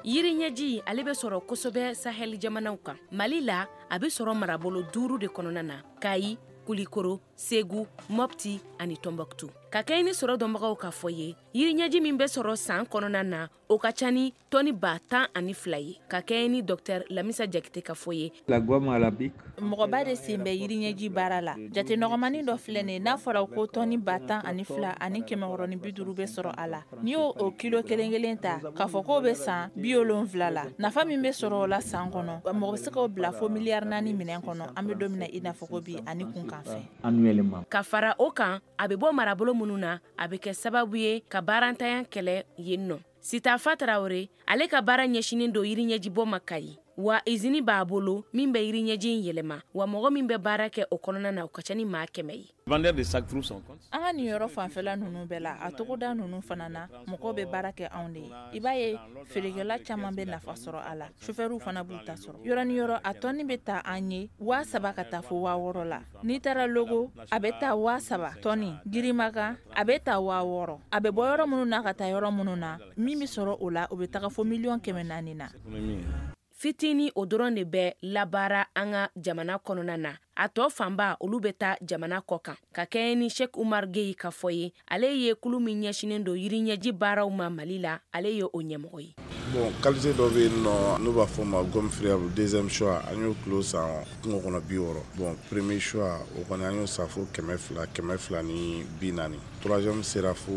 Yiri ɲɛji ale bɛ sɔrɔ kosɛbɛ Sahel jamanaw kan. Mali la a bɛ sɔrɔ marabolo 5 de kɔnɔna na: Kayi, Kulikoro, Segu, Mopti ani Tombouctou. Ka kɛɲɛ ni sɔrɔ dɔnbagaw ka fɔ ye, yiri ɲɛji min bɛ sɔrɔ san kɔnɔna na o ka ca ni tɔni 12,000 ye. Ka kɛɲɛ ni Dr Lamisa Jakite ka fɔ ye. Mɔgɔba de sen bɛ yiri ɲɛji baara la. Jate nɔgɔmani dɔ filɛ nin n'a fɔra ko tɔni 12,000 ani 150 bɛ sɔrɔ a la. N'i y'o kilo kelen kelen ta k'a fɔ k'o bɛ san 70 la, nafa min bɛ sɔrɔ o la san kɔnɔ mɔgɔ bɛ se k'o bila fo miliyari 4 minɛn kɔnɔ. An bɛ don min na i n'a fɔ ko bi ani kun kan fɛ. Ka fara o kan a bɛ bɔ marabolo minnu na a bɛ kɛ sababu ye ka baarantanya kɛlɛ yen nɔ. Sitafa Tarawele ale ka baara ɲɛsinin don yiri ɲɛji bɔ ma Kayi, wa izini b'a bolo min bɛ yiri ɲɛji in yɛlɛma, wa mɔgɔ min bɛ baara kɛ o kɔnɔna na o ka ca ni maa 100 ye. An ka nin yɔrɔ fanfɛla ninnu bɛɛ la, a togoda ninnu fana na mɔgɔw bɛ baara kɛ anw de ye. I b'a ye feerekɛla caman bɛ nafa sɔrɔ a la, chauffeurw fana b'u ta sɔrɔ. Yɔrɔ ni yɔrɔ a tɔni bɛ ta an ye 7,000 ka taa fo 6,000 la. N'i taara Logo a bɛ ta 7,000 tɔni, Girimaka a bɛ ta 6,000. A bɛ bɔ yɔrɔ minnu na ka taa yɔrɔ minnu na, min bɛ sɔrɔ o la o bɛ taga fo 1,400,000 na. Fitini o dɔrɔn de bɛ labaara an ka jamana kɔnɔna na. A tɔ fanba olu bɛ taa jamana kɔ kan. Ka kɛɲɛ ni Sheikh Umar Gueye ka fɔ ye, ale ye kulu min ɲɛsinen don yiri ɲɛji baaraw ma Mali la, ale ye o ɲɛmɔgɔ ye. Bon, qualité dɔ bɛ yen nɔ n'u b'a fɔ ma gomme friable. Deuxième choix an y'o kilo san kungo kɔnɔ 60. Bon, premier choix o kɔni an y'o san fo 200 ni 40. Troisième sera fo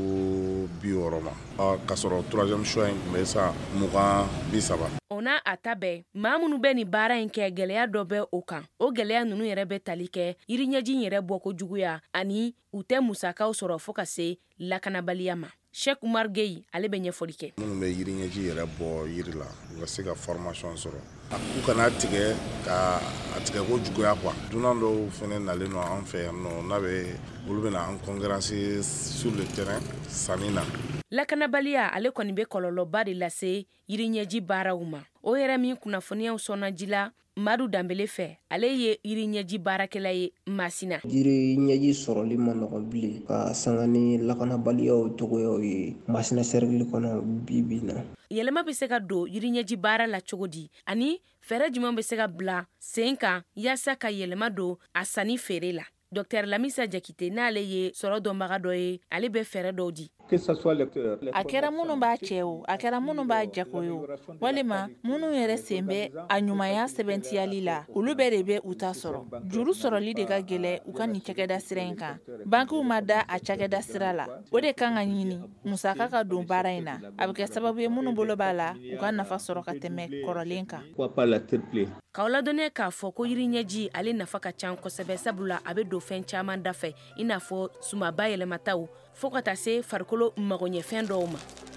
60 ma. Ka sɔrɔ troisième choix in tun bɛ san 20-30. O n'a a ta bɛɛ, maa minnu bɛ nin baara in kɛ gɛlɛya dɔ bɛ o kan. O gɛlɛya ninnu yɛrɛ bɛ tali kɛ yiri ɲɛji in yɛrɛ bɔko juguya ani u tɛ musakaw sɔrɔ fo ka se lakanabaliya ma. Sheikh Umar Gueye ale bɛ ɲɛfɔli kɛ. Minnu bɛ yiri ɲɛji yɛrɛ bɔ yiri la u ka se ka formation sɔrɔ. U kana tigɛ ka a tigɛ ko juguya quoi. Dunan dɔw fɛnɛ nalen nɔ an fɛ yan nɔ n'a bɛ olu bɛna an concurrence sur le terrain sanni na. Lakanabaliya ale kɔni bɛ kɔlɔlɔba de lase yiri ɲɛji baaraw ma. O yɛrɛ min kunnafoniyaw sɔnna ji la Madu Danbele fɛ, ale ye yiri ɲɛji baarakɛla ye Masina. Yiri ɲɛji sɔrɔli ma nɔgɔn bilen ka sanga ni lakanabaliyaw togoyaw ye Masina cercle kɔnɔ bi na. Yɛlɛma bɛ se ka don yiri ɲɛji baara la cogo di, ani fɛɛrɛ jumɛn bɛ se ka bila sen kan yaasa ka yɛlɛma don a sanni feere la. Dr Lamisa Jakite n'ale ye sɔrɔ dɔnbaga dɔ ye, ale bɛ fɛɛrɛ dɔw di. A kɛra minnu b'a cɛ o, a kɛra minnu b'a jako ye o, walima minnu yɛrɛ sen bɛ a ɲumanya sɛbɛntiyali la, olu bɛɛ de bɛ u ta sɔrɔ. Juru sɔrɔli de ka gɛlɛ u ka nin cakɛda sira in kan. Bankiw ma da a cakɛda sira la, o de kan ka ɲini musaka ka don baara in na. A bɛ kɛ sababu ye minnu bolo b'a la u ka nafa sɔrɔ ka tɛmɛ kɔrɔlen kan. K'aw ladɔnniya k'a fɔ ko yiri ɲɛji ale nafa ka ca kosɛbɛ, sabula a bɛ don fɛn caman da fɛ i n'a fɔ sumaba yɛlɛmataw fo ka taa se farikolo magoɲɛfɛn dɔw ma.